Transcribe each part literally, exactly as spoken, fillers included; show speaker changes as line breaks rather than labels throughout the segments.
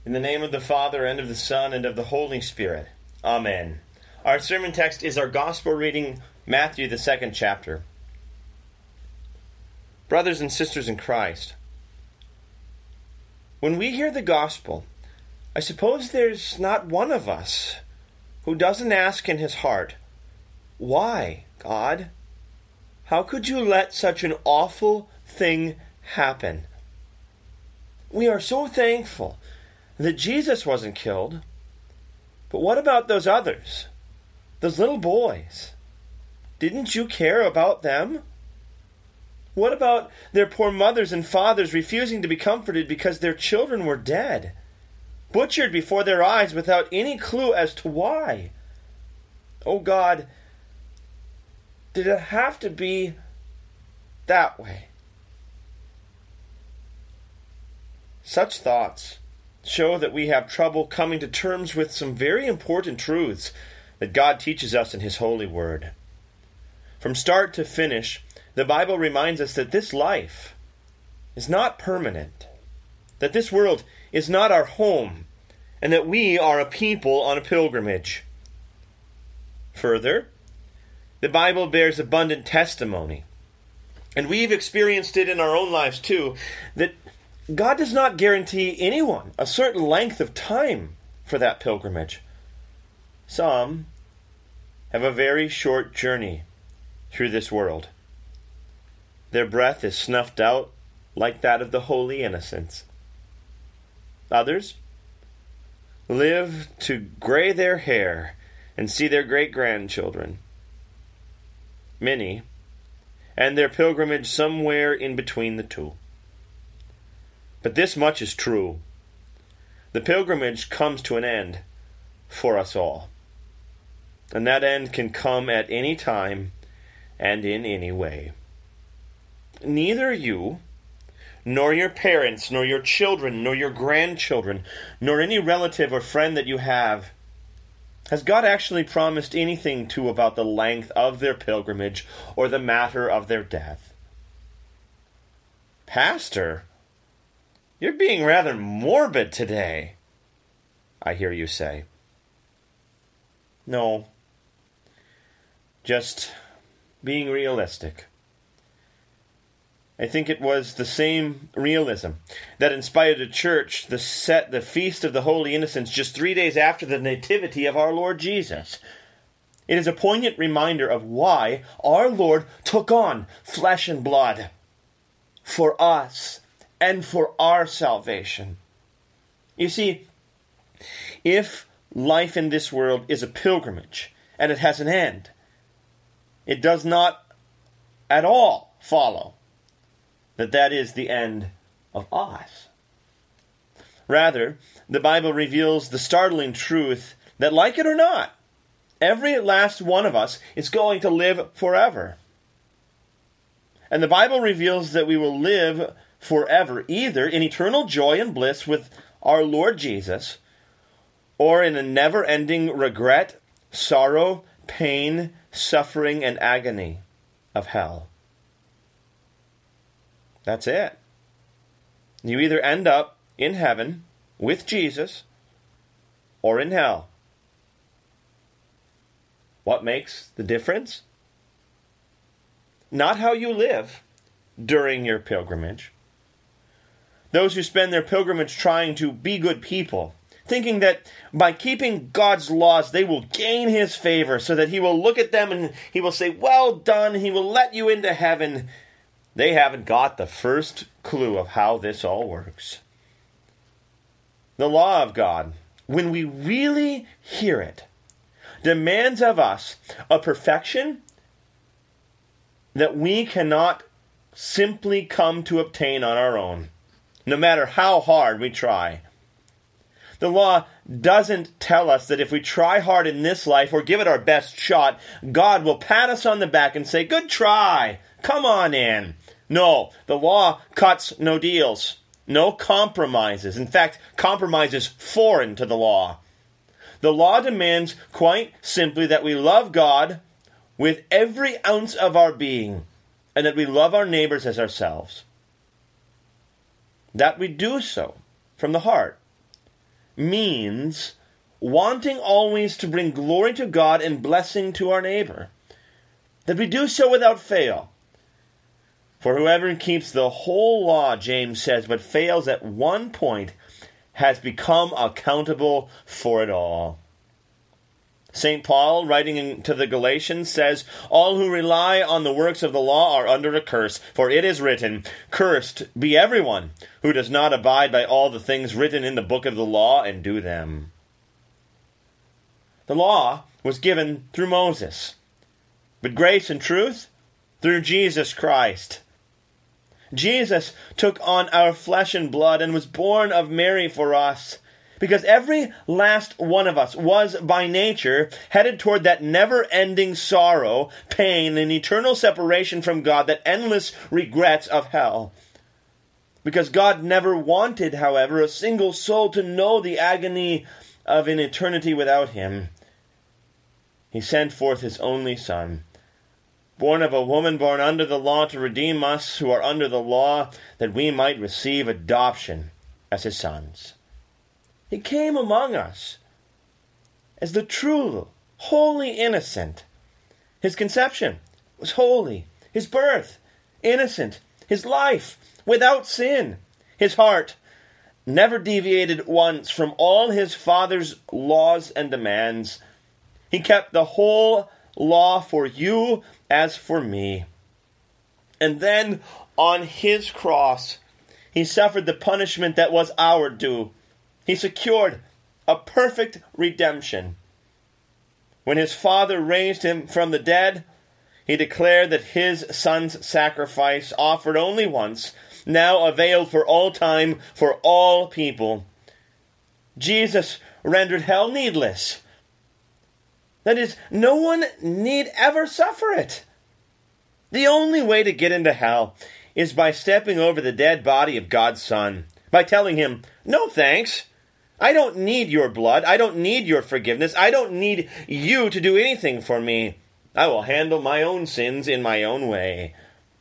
In the name of the Father, and of the Son, and of the Holy Spirit. Amen. Our sermon text is our gospel reading, Matthew, the second chapter. Brothers and sisters in Christ, when we hear the gospel, I suppose there's not one of us who doesn't ask in his heart, "Why, God? How could you let such an awful thing happen?" We are so thankful that Jesus wasn't killed. But what about those others? Those little boys? Didn't you care about them? What about their poor mothers and fathers refusing to be comforted because their children were dead, butchered before their eyes without any clue as to why? Oh God, did it have to be that way? Such thoughts show that we have trouble coming to terms with some very important truths that God teaches us in His holy word. From start to finish, the Bible reminds us that this life is not permanent, that this world is not our home, and that we are a people on a pilgrimage. Further, the Bible bears abundant testimony, and we've experienced it in our own lives too, that God does not guarantee anyone a certain length of time for that pilgrimage. Some have a very short journey through this world. Their breath is snuffed out like that of the holy innocents. Others live to gray their hair and see their great-grandchildren. Many end their pilgrimage somewhere in between the two. But this much is true. The pilgrimage comes to an end for us all. And that end can come at any time and in any way. Neither you, nor your parents, nor your children, nor your grandchildren, nor any relative or friend that you have, has God actually promised anything to about the length of their pilgrimage or the matter of their death. Pastor, you're being rather morbid today, I hear you say. No, just being realistic. I think it was the same realism that inspired the church to set the Feast of the Holy Innocents just three days after the Nativity of our Lord Jesus. It is a poignant reminder of why our Lord took on flesh and blood for us and for our salvation. You see, if life in this world is a pilgrimage and it has an end, it does not at all follow that that is the end of us. Rather, the Bible reveals the startling truth that, like it or not, every last one of us is going to live forever. And the Bible reveals that we will live forever, either in eternal joy and bliss with our Lord Jesus, or in a never-ending regret, sorrow, pain, suffering, and agony of hell. That's it. You either end up in heaven with Jesus or in hell. What makes the difference? Not how you live during your pilgrimage. Those who spend their pilgrimage trying to be good people, thinking that by keeping God's laws they will gain His favor so that He will look at them and He will say, "Well done," He will let you into heaven. They haven't got the first clue of how this all works. The law of God, when we really hear it, demands of us a perfection that we cannot simply come to obtain on our own, no matter how hard we try. The law doesn't tell us that if we try hard in this life or give it our best shot, God will pat us on the back and say, "Good try, come on in." No, the law cuts no deals, no compromises. In fact, compromise is foreign to the law. The law demands quite simply that we love God with every ounce of our being, and that we love our neighbors as ourselves. That we do so from the heart, means wanting always to bring glory to God and blessing to our neighbor, that we do so without fail. For whoever keeps the whole law, James says, but fails at one point, has become accountable for it all. Saint Paul, writing to the Galatians, says, all who rely on the works of the law are under a curse, for it is written, cursed be everyone who does not abide by all the things written in the book of the law and do them. The law was given through Moses, but grace and truth through Jesus Christ. Jesus took on our flesh and blood and was born of Mary for us, because every last one of us was by nature headed toward that never-ending sorrow, pain, and eternal separation from God, that endless regrets of hell. Because God never wanted, however, a single soul to know the agony of an eternity without him, he sent forth his only Son, born of a woman born under the law, to redeem us who are under the law, that we might receive adoption as his sons. He came among us as the true, holy innocent. His conception was holy. His birth, innocent. His life, without sin. His heart never deviated once from all his Father's laws and demands. He kept the whole law for you as for me. And then on his cross, he suffered the punishment that was our due. He secured a perfect redemption. When his Father raised him from the dead, he declared that his Son's sacrifice, offered only once, now availed for all time for all people. Jesus rendered hell needless. That is, no one need ever suffer it. The only way to get into hell is by stepping over the dead body of God's Son, by telling him, no thanks. I don't need your blood. I don't need your forgiveness. I don't need you to do anything for me. I will handle my own sins in my own way.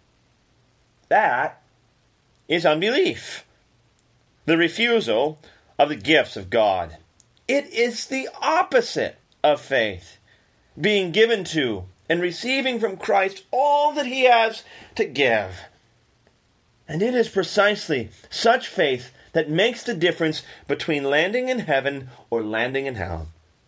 That is unbelief. The refusal of the gifts of God. It is the opposite of faith. Being given to and receiving from Christ all that he has to give. And it is precisely such faith that makes the difference between landing in heaven or landing in hell.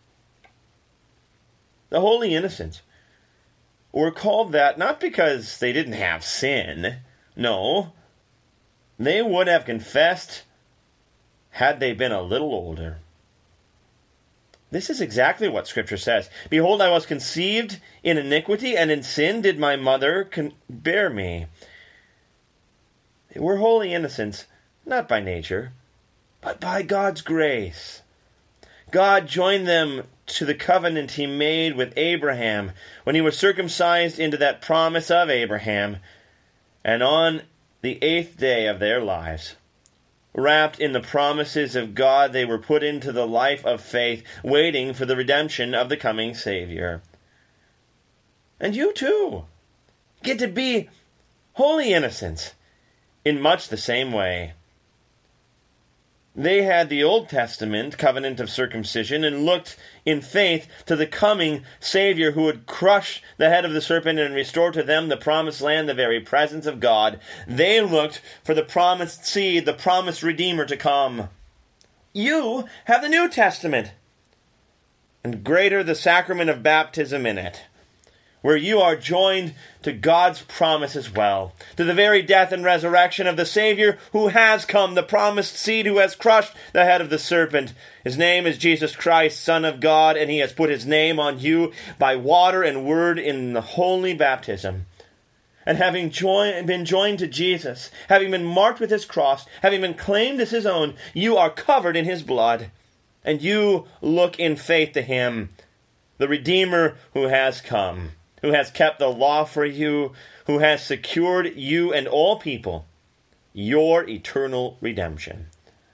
The holy innocents were called that not because they didn't have sin. No, they would have confessed had they been a little older. This is exactly what Scripture says. Behold, I was conceived in iniquity, and in sin did my mother con- bear me. They were holy innocents, not by nature, but by God's grace. God joined them to the covenant he made with Abraham when he was circumcised into that promise of Abraham, and on the eighth day of their lives, wrapped in the promises of God, they were put into the life of faith, waiting for the redemption of the coming Savior. And you too get to be holy innocents in much the same way. They had the Old Testament covenant of circumcision and looked in faith to the coming Savior who would crush the head of the serpent and restore to them the promised land, the very presence of God. They looked for the promised seed, the promised Redeemer to come. You have the New Testament, and greater the sacrament of baptism in it, where you are joined to God's promise as well, to the very death and resurrection of the Savior who has come, the promised seed who has crushed the head of the serpent. His name is Jesus Christ, Son of God, and he has put his name on you by water and word in the holy baptism. And having joined, been joined to Jesus, having been marked with his cross, having been claimed as his own, you are covered in his blood, and you look in faith to him, the Redeemer who has come, who has kept the law for you, who has secured you and all people your eternal redemption.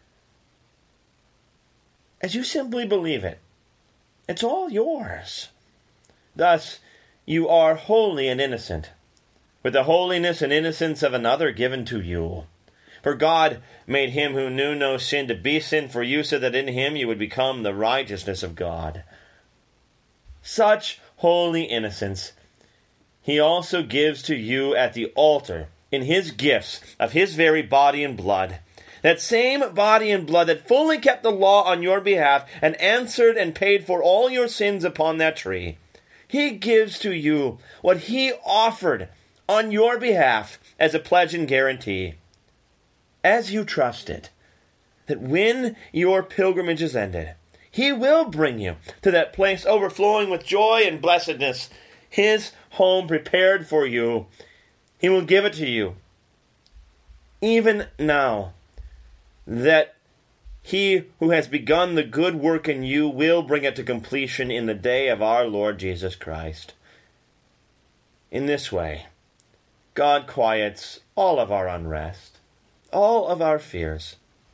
As you simply believe it, it's all yours. Thus, you are holy and innocent, with the holiness and innocence of another given to you. For God made him who knew no sin to be sin for you, so that in him you would become the righteousness of God. Such holy innocence he also gives to you at the altar in his gifts of his very body and blood. That same body and blood that fully kept the law on your behalf and answered and paid for all your sins upon that tree. He gives to you what he offered on your behalf as a pledge and guarantee. As you trust it, that when your pilgrimage is ended, he will bring you to that place overflowing with joy and blessedness, his home prepared for you. He will give it to you. Even now, that he who has begun the good work in you will bring it to completion in the day of our Lord Jesus Christ. In this way, God quiets all of our unrest, all of our fears.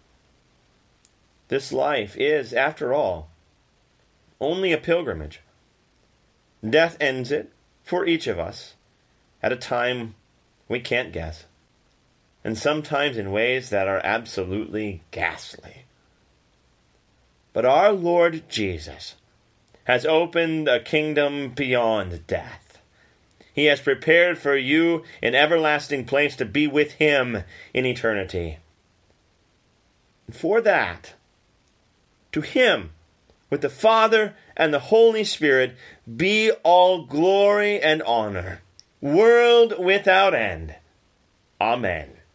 This life is, after all, only a pilgrimage. Death ends it for each of us at a time we can't guess, and sometimes in ways that are absolutely ghastly. But our Lord Jesus has opened a kingdom beyond death. He has prepared for you an everlasting place to be with him in eternity. And for that, to him, with the Father and the Holy Spirit, be all glory and honor, world without end. Amen.